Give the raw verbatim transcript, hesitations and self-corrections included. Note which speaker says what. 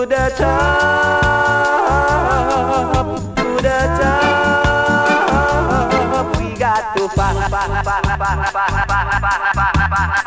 Speaker 1: the top, to the top. We got to fight, fight, fight, fight, fight, fight, fight, fight.